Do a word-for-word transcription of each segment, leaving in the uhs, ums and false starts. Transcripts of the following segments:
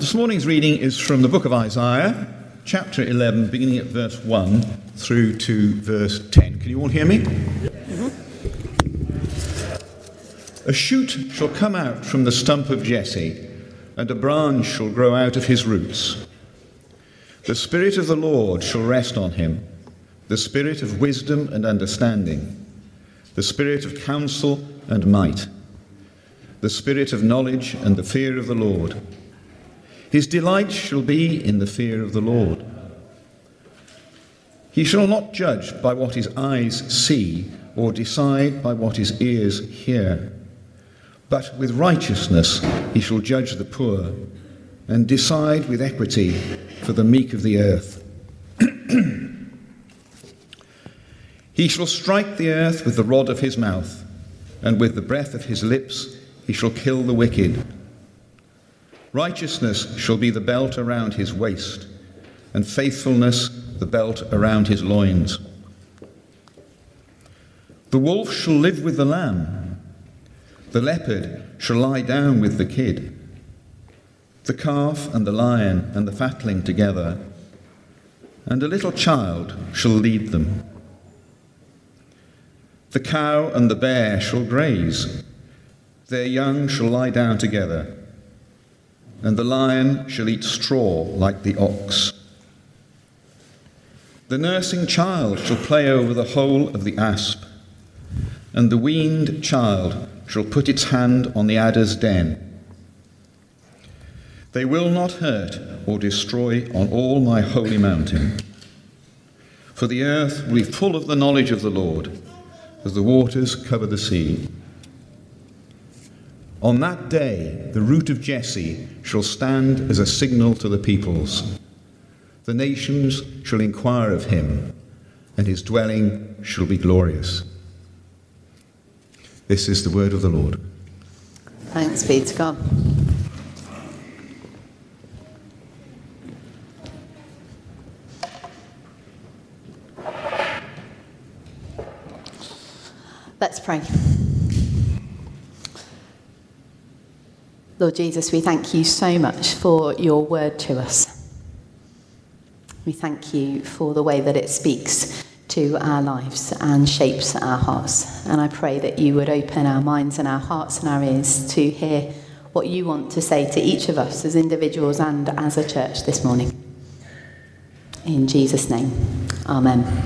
This morning's reading is from the book of Isaiah, chapter eleven, beginning at verse one through to verse ten. Can you all hear me? Mm-hmm. A shoot shall come out from the stump of Jesse, and a branch shall grow out of his roots. The Spirit of the Lord shall rest on him, the Spirit of wisdom and understanding, the Spirit of counsel and might, the Spirit of knowledge and the fear of the Lord. His delight shall be in the fear of the Lord. He shall not judge by what his eyes see, or decide by what his ears hear. But with righteousness he shall judge the poor, and decide with equity for the meek of the earth. He shall strike the earth with the rod of his mouth, and with the breath of his lips he shall kill the wicked. Righteousness shall be the belt around his waist, and faithfulness the belt around his loins. The wolf shall live with the lamb. The leopard shall lie down with the kid. The calf and the lion and the fatling together, and a little child shall lead them. The cow and the bear shall graze. Their young shall lie down together, and the lion shall eat straw like the ox. The nursing child shall play over the hole of the asp, and the weaned child shall put its hand on the adder's den. They will not hurt or destroy on all my holy mountain, for the earth will be full of the knowledge of the Lord, as the waters cover the sea. On that day, the root of Jesse shall stand as a signal to the peoples. The nations shall inquire of him, and his dwelling shall be glorious. This is the word of the Lord. Thanks be to God. Let's pray. Lord Jesus, we thank you so much for your word to us. We thank you for the way that it speaks to our lives and shapes our hearts. And I pray that you would open our minds and our hearts and our ears to hear what you want to say to each of us as individuals and as a church this morning. In Jesus' name, amen.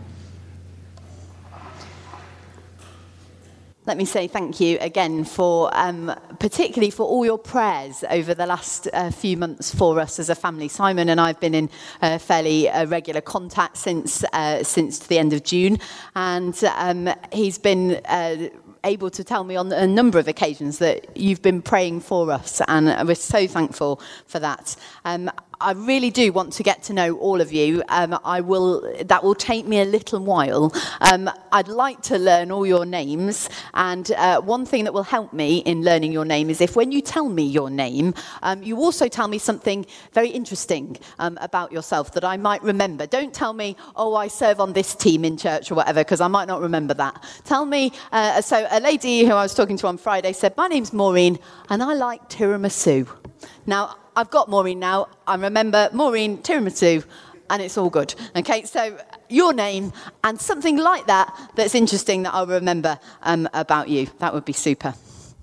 Let me say thank you again for, um, particularly for all your prayers over the last uh, few months for us as a family. Simon and I have been in uh, fairly uh, regular contact since uh, since the end of June, and um, he's been uh, able to tell me on a number of occasions that you've been praying for us, and we're so thankful for that. Um, I really do want to get to know all of you. Um, I will. That will take me a little while. Um, I'd like to learn all your names, and uh, one thing that will help me in learning your name is if when you tell me your name, um, you also tell me something very interesting um, about yourself that I might remember. Don't tell me, oh, I serve on this team in church or whatever, because I might not remember that. Tell me, uh, so a lady who I was talking to on Friday said, my name's Maureen, and I like tiramisu. Now, I've got Maureen now. I remember Maureen, tiramisu, and it's all good. Okay, so your name and something like that that's interesting that I'll remember um, about you. That would be super.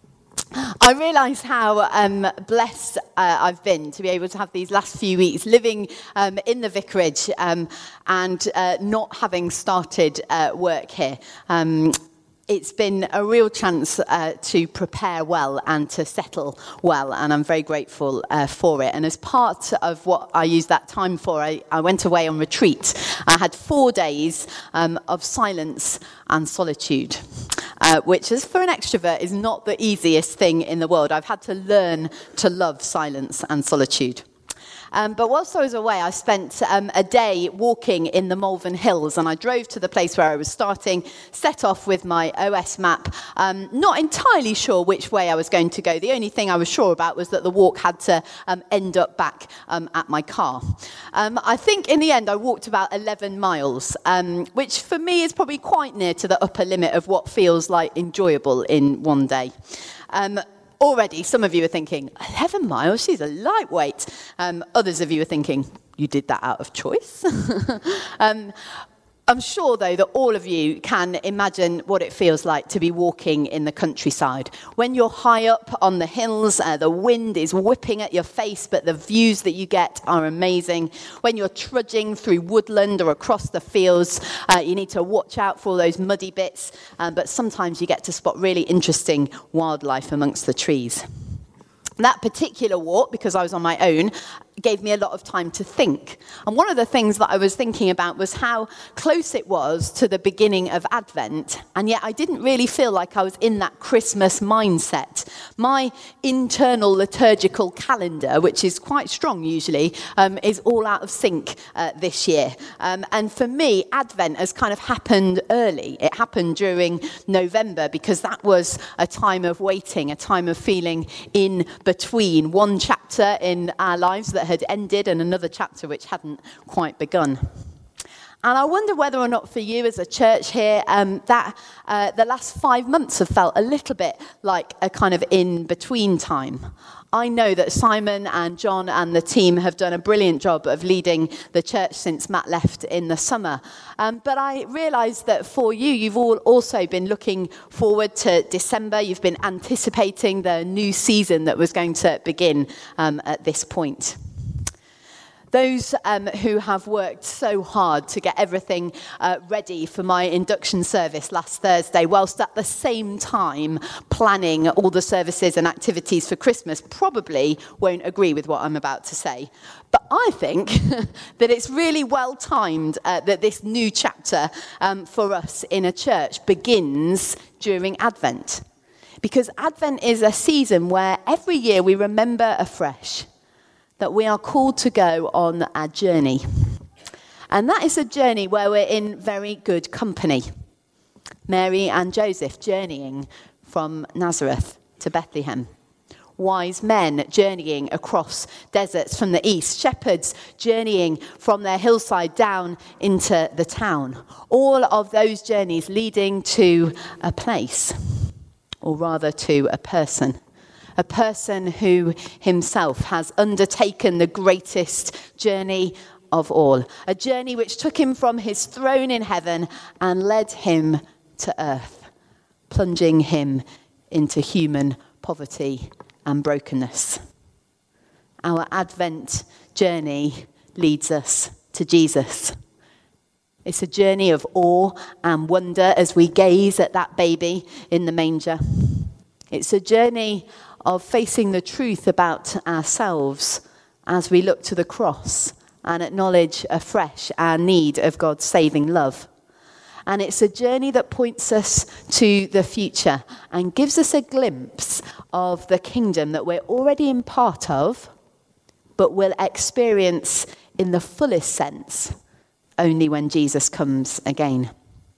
I realise how um, blessed uh, I've been to be able to have these last few weeks living um, in the vicarage um, and uh, not having started uh, work here. Um, It's been a real chance uh, to prepare well and to settle well, and I'm very grateful uh, for it. And as part of what I used that time for, I, I went away on retreat. I had four days um, of silence and solitude, uh, which is, for an extrovert, is not the easiest thing in the world. I've had to learn to love silence and solitude. Um, but whilst I was away, I spent um, a day walking in the Malvern Hills, and I drove to the place where I was starting, set off with my O S map, um, not entirely sure which way I was going to go. The only thing I was sure about was that the walk had to um, end up back um, at my car. Um, I think in the end I walked about eleven miles, um, which for me is probably quite near to the upper limit of what feels like enjoyable in one day. Um, already, some of you are thinking, eleven miles, she's a lightweight. Um, others of you are thinking, you did that out of choice. um, I'm sure, though, that all of you can imagine what it feels like to be walking in the countryside. When you're high up on the hills, uh, the wind is whipping at your face, but the views that you get are amazing. When you're trudging through woodland or across the fields, uh, you need to watch out for all those muddy bits, um, but sometimes you get to spot really interesting wildlife amongst the trees. That particular walk, because I was on my own, gave me a lot of time to think. And one of the things that I was thinking about was how close it was to the beginning of Advent, and yet I didn't really feel like I was in that Christmas mindset. My internal liturgical calendar, which is quite strong usually, um, is all out of sync uh, this year. Um, and for me, Advent has kind of happened early. It happened during November because that was a time of waiting, a time of feeling in between one chapter in our lives that had ended and another chapter which hadn't quite begun. And I wonder whether or not for you as a church here, um, that uh, the last five months have felt a little bit like a kind of in-between time. I know that Simon and John and the team have done a brilliant job of leading the church since Matt left in the summer. Um, but I realise that for you, you've all also been looking forward to December. You've been anticipating the new season that was going to begin um, at this point. Those um, who have worked so hard to get everything uh, ready for my induction service last Thursday, whilst at the same time planning all the services and activities for Christmas, probably won't agree with what I'm about to say. But I think that it's really well timed uh, that this new chapter um, for us in a church begins during Advent. Because Advent is a season where every year we remember afresh that we are called to go on a journey. And that is a journey where we're in very good company. Mary and Joseph journeying from Nazareth to Bethlehem. Wise men journeying across deserts from the east. Shepherds journeying from their hillside down into the town. All of those journeys leading to a place, or rather to a person. A person who himself has undertaken the greatest journey of all. A journey which took him from his throne in heaven and led him to earth, plunging him into human poverty and brokenness. Our Advent journey leads us to Jesus. It's a journey of awe and wonder as we gaze at that baby in the manger. It's a journey of facing the truth about ourselves as we look to the cross and acknowledge afresh our need of God's saving love. And it's a journey that points us to the future and gives us a glimpse of the kingdom that we're already in part of, but will experience in the fullest sense only when Jesus comes again.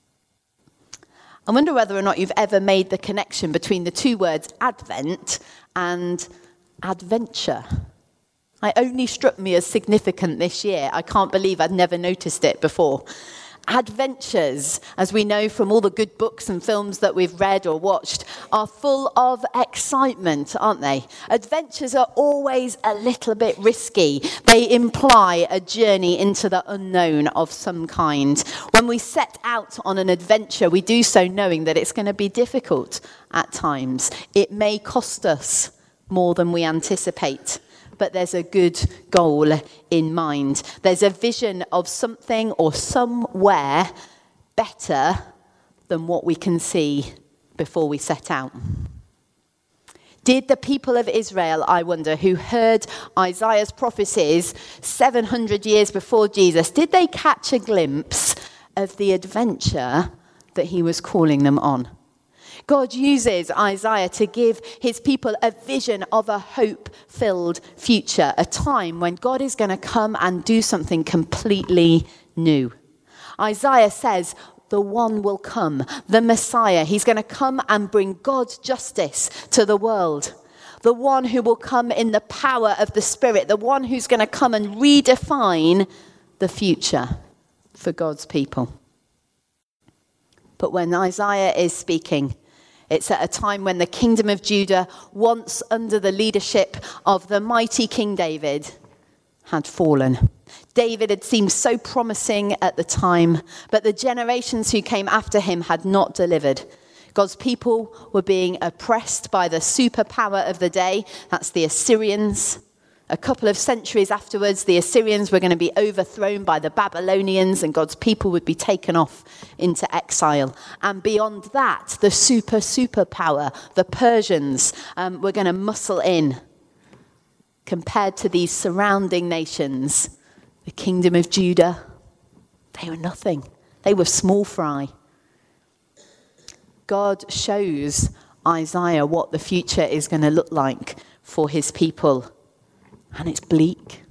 I wonder whether or not you've ever made the connection between the two words Advent and adventure. It only struck me as significant this year. I can't believe I'd never noticed it before. Adventures, as we know from all the good books and films that we've read or watched, are full of excitement, aren't they? Adventures are always a little bit risky. They imply a journey into the unknown of some kind. When we set out on an adventure, we do so knowing that it's going to be difficult at times. It may cost us more than we anticipate. But there's a good goal in mind. There's a vision of something or somewhere better than what we can see before we set out. Did the people of Israel, I wonder, who heard Isaiah's prophecies seven hundred years before Jesus, did they catch a glimpse of the adventure that he was calling them on? God uses Isaiah to give his people a vision of a hope-filled future, a time when God is going to come and do something completely new. Isaiah says, the one will come, the Messiah. He's going to come and bring God's justice to the world. The one who will come in the power of the Spirit, the one who's going to come and redefine the future for God's people. But when Isaiah is speaking, It's at a time when the kingdom of Judah, once under the leadership of the mighty King David, had fallen. David had seemed so promising at the time, but the generations who came after him had not delivered. God's people were being oppressed by the superpower of the day. That's the Assyrians. A couple of centuries afterwards, the Assyrians were going to be overthrown by the Babylonians, and God's people would be taken off into exile. And beyond that, the super, superpower, the Persians, um, were going to muscle in. Compared to these surrounding nations, the kingdom of Judah, they were nothing. They were small fry. God shows Isaiah what the future is going to look like for his people. And it's bleak.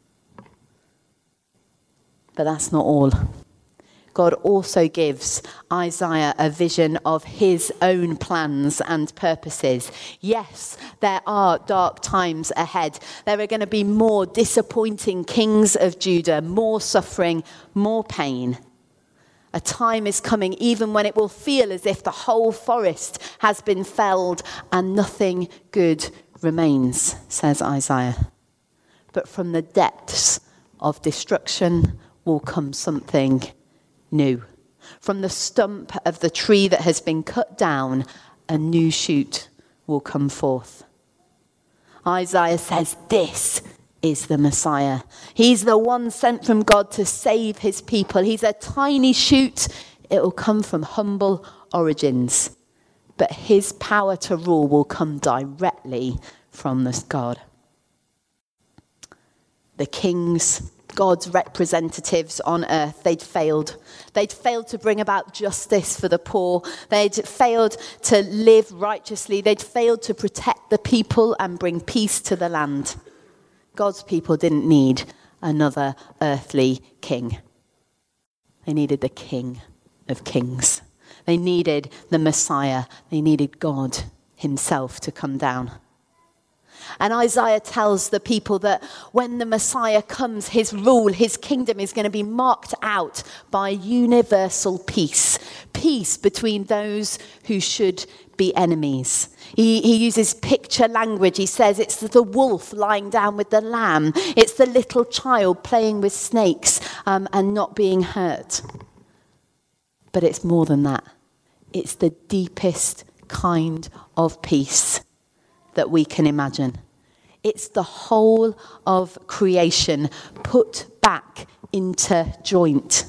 But that's not all. God also gives Isaiah a vision of his own plans and purposes. Yes, there are dark times ahead. There are going to be more disappointing kings of Judah, more suffering, more pain. A time is coming even when it will feel as if the whole forest has been felled and nothing good remains, says Isaiah. But from the depths of destruction will come something new. From the stump of the tree that has been cut down, a new shoot will come forth. Isaiah says this is the Messiah. He's the one sent from God to save his people. He's a tiny shoot. It will come from humble origins. But his power to rule will come directly from this God. The kings, God's representatives on earth, they'd failed. They'd failed to bring about justice for the poor. They'd failed to live righteously. They'd failed to protect the people and bring peace to the land. God's people didn't need another earthly king. They needed the King of Kings. They needed the Messiah. They needed God himself to come down. And Isaiah tells the people that when the Messiah comes, his rule, his kingdom is going to be marked out by universal peace. Peace between those who should be enemies. He, he uses picture language. He says it's the wolf lying down with the lamb. It's the little child playing with snakes um, and not being hurt. But it's more than that. It's the deepest kind of peace that we can imagine. It's the whole of creation put back into joint.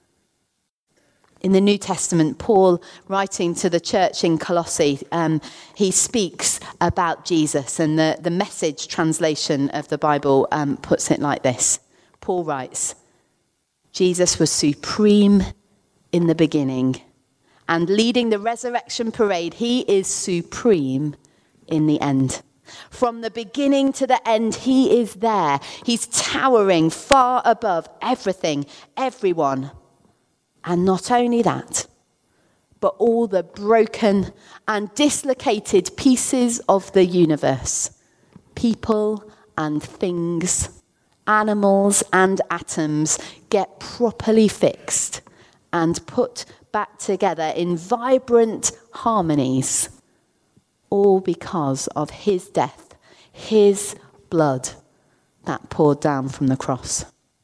In the New Testament, Paul, writing to the church in Colossae, um, he speaks about Jesus, and the, the Message translation of the Bible um, puts it like this. Paul writes, Jesus was supreme in the beginning, and leading the resurrection parade, he is supreme in the end. From the beginning to the end, he is there. He's towering far above everything, everyone. And not only that, but all the broken and dislocated pieces of the universe, people and things, animals and atoms, get properly fixed and put back together in vibrant harmonies. All because of his death, his blood that poured down from the cross.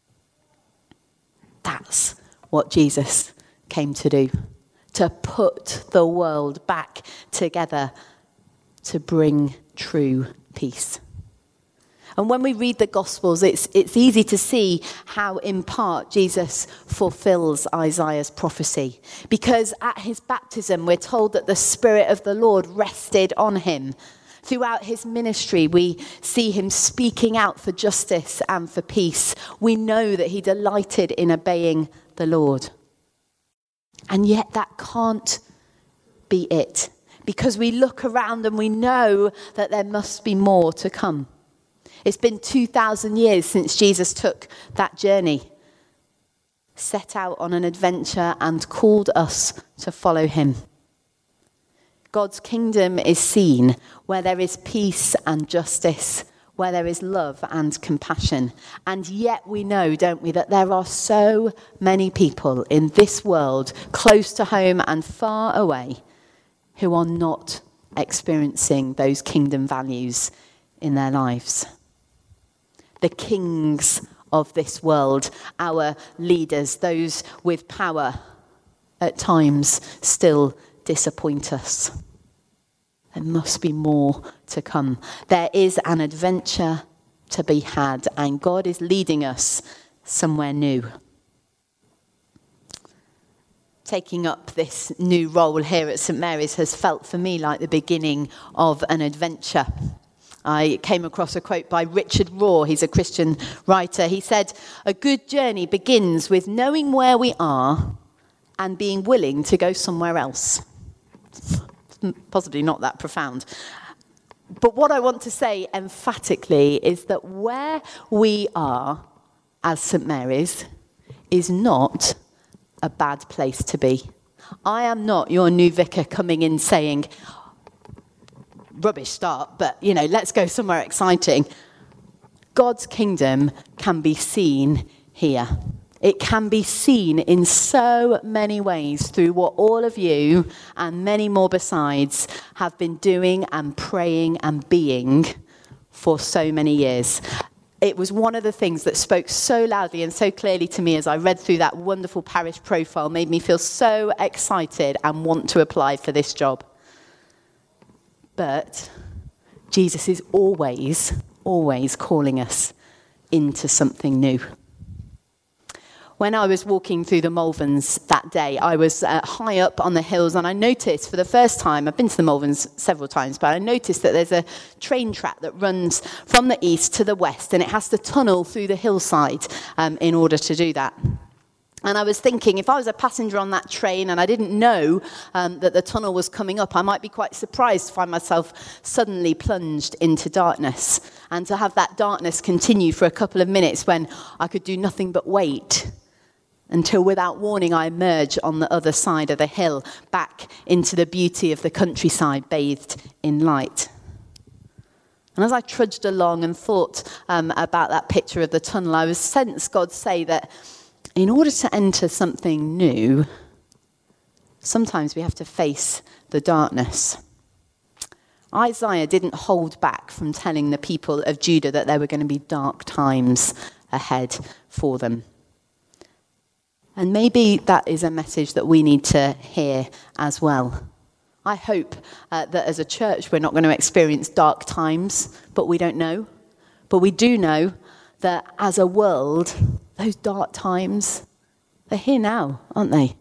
That's what Jesus came to do. To put the world back together. To bring true peace. And when we read the Gospels, it's, it's easy to see how, in part, Jesus fulfills Isaiah's prophecy. Because at his baptism, we're told that the Spirit of the Lord rested on him. Throughout his ministry, we see him speaking out for justice and for peace. We know that he delighted in obeying the Lord. And yet that can't be it. Because we look around and we know that there must be more to come. It's been two thousand years since Jesus took that journey, set out on an adventure and called us to follow him. God's kingdom is seen where there is peace and justice, where there is love and compassion. And yet we know, don't we, that there are so many people in this world, close to home and far away, who are not experiencing those kingdom values in their lives. The kings of this world, our leaders, those with power, at times still disappoint us. There must be more to come. There is an adventure to be had, and God is leading us somewhere new. Taking up this new role here at St Mary's has felt for me like the beginning of an adventure. I came across a quote by Richard Rohr. He's a Christian writer. He said, "A good journey begins with knowing where we are and being willing to go somewhere else." Possibly not that profound. But what I want to say emphatically is that where we are as St Mary's is not a bad place to be. I am not your new vicar coming in saying, rubbish start, but, you know, let's go somewhere exciting. God's kingdom can be seen here. It can be seen in so many ways through what all of you and many more besides have been doing and praying and being for so many years. It was one of the things that spoke so loudly and so clearly to me as I read through that wonderful parish profile, made me feel so excited and want to apply for this job. But Jesus is always, always calling us into something new. When I was walking through the Malverns that day, I was uh, high up on the hills, and I noticed for the first time, I've been to the Malverns several times, but I noticed that there's a train track that runs from the east to the west, and it has to tunnel through the hillside um, in order to do that. And I was thinking, if I was a passenger on that train and I didn't know um, that the tunnel was coming up, I might be quite surprised to find myself suddenly plunged into darkness, and to have that darkness continue for a couple of minutes when I could do nothing but wait until, without warning, I emerge on the other side of the hill, back into the beauty of the countryside bathed in light. And as I trudged along and thought um, about that picture of the tunnel, I was sensed God say that in order to enter something new, sometimes we have to face the darkness. Isaiah didn't hold back from telling the people of Judah that there were going to be dark times ahead for them. And maybe that is a message that we need to hear as well. I hope uh, that as a church we're not going to experience dark times, but we don't know. But we do know that as a world, those dark times, they're here now, aren't they?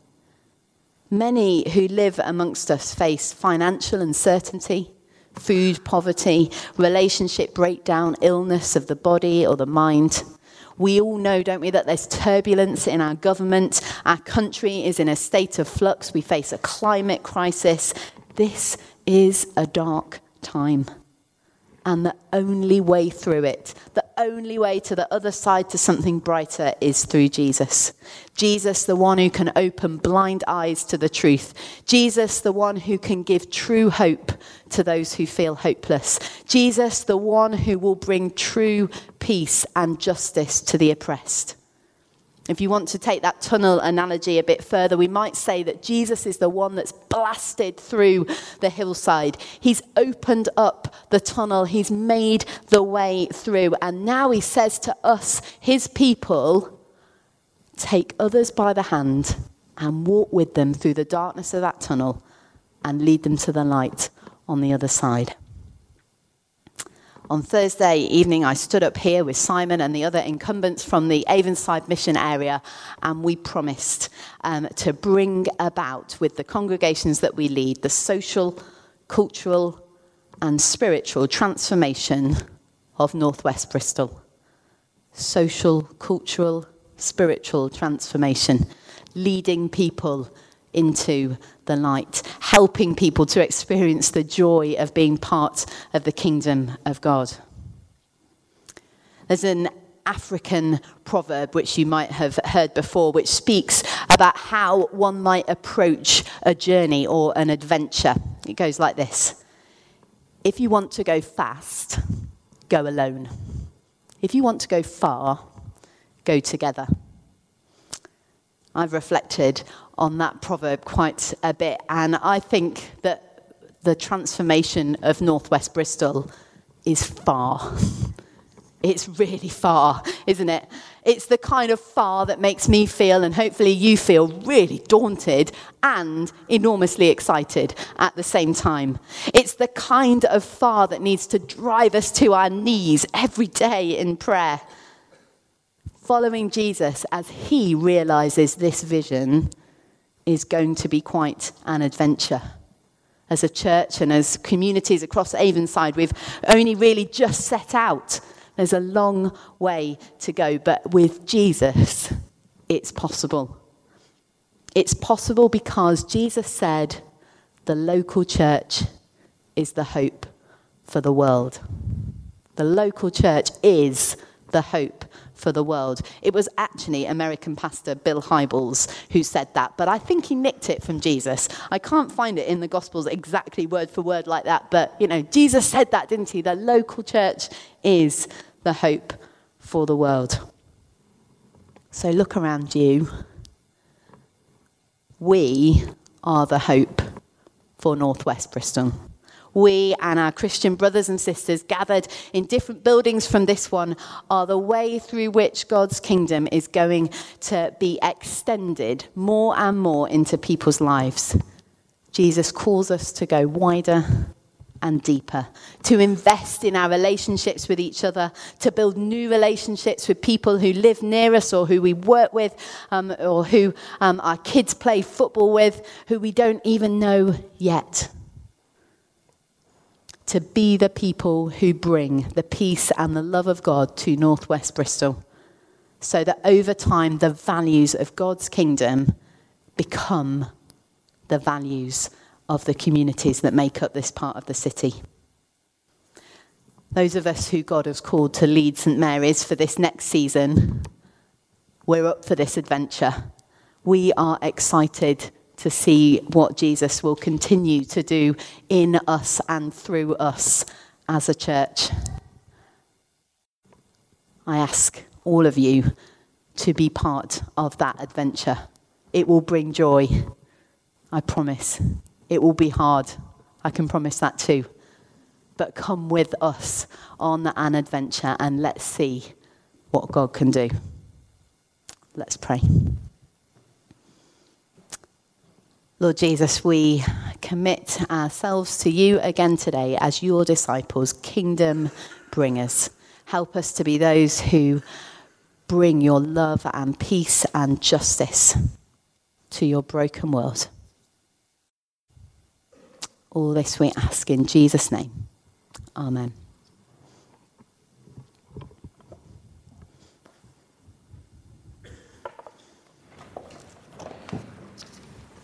Many who live amongst us face financial uncertainty, food poverty, relationship breakdown, illness of the body or the mind. We all know, don't we, that there's turbulence in our government. Our country is in a state of flux. We face a climate crisis. This is a dark time. And the only way through it, the only way to the other side to something brighter is through Jesus. Jesus, the one who can open blind eyes to the truth. Jesus, the one who can give true hope to those who feel hopeless. Jesus, the one who will bring true peace and justice to the oppressed. If you want to take that tunnel analogy a bit further, we might say that Jesus is the one that's blasted through the hillside. He's opened up the tunnel. He's made the way through. And now he says to us, his people, take others by the hand and walk with them through the darkness of that tunnel and lead them to the light on the other side. On Thursday evening, I stood up here with Simon and the other incumbents from the Avonside mission area, and we promised um, to bring about, with the congregations that we lead, the social, cultural, and spiritual transformation of Northwest Bristol. Social, cultural, spiritual transformation, leading people into the light, helping people to experience the joy of being part of the kingdom of God. There's an African proverb which you might have heard before, which speaks about how one might approach a journey or an adventure. It goes like this: if you want to go fast, go alone. If you want to go far, go together. I've reflected on that proverb quite a bit, and I think that the transformation of Northwest Bristol is far. It's really far, isn't it? It's the kind of far that makes me feel, and hopefully you feel, really daunted and enormously excited at the same time. It's the kind of far that needs to drive us to our knees every day in prayer. Following Jesus as he realizes this vision is going to be quite an adventure. As a church and as communities across Avonside, we've only really just set out. There's a long way to go, but with Jesus, it's possible. It's possible because Jesus said the local church is the hope for the world. The local church is the hope for the world. It was actually American pastor Bill Hybels who said that, but I think he nicked it from Jesus. I can't find it in the Gospels exactly word for word like that, but, you know, Jesus said that, didn't he? The local church is the hope for the world. So look around you. We are the hope for Northwest Bristol. We and our Christian brothers and sisters gathered in different buildings from this one are the way through which God's kingdom is going to be extended more and more into people's lives. Jesus calls us to go wider and deeper, to invest in our relationships with each other, to build new relationships with people who live near us or who we work with, um, or who um, our kids play football with, who we don't even know yet. To be the people who bring the peace and the love of God to Northwest Bristol, so that over time the values of God's kingdom become the values of the communities that make up this part of the city. Those of us who God has called to lead St Mary's for this next season, we're up for this adventure. We are excited to see what Jesus will continue to do in us and through us as a church. I ask all of you to be part of that adventure. It will bring joy, I promise. It will be hard, I can promise that too. But come with us on an adventure and let's see what God can do. Let's pray. Lord Jesus, we commit ourselves to you again today as your disciples, kingdom bringers. Help us to be those who bring your love and peace and justice to your broken world. All this we ask in Jesus' name. Amen.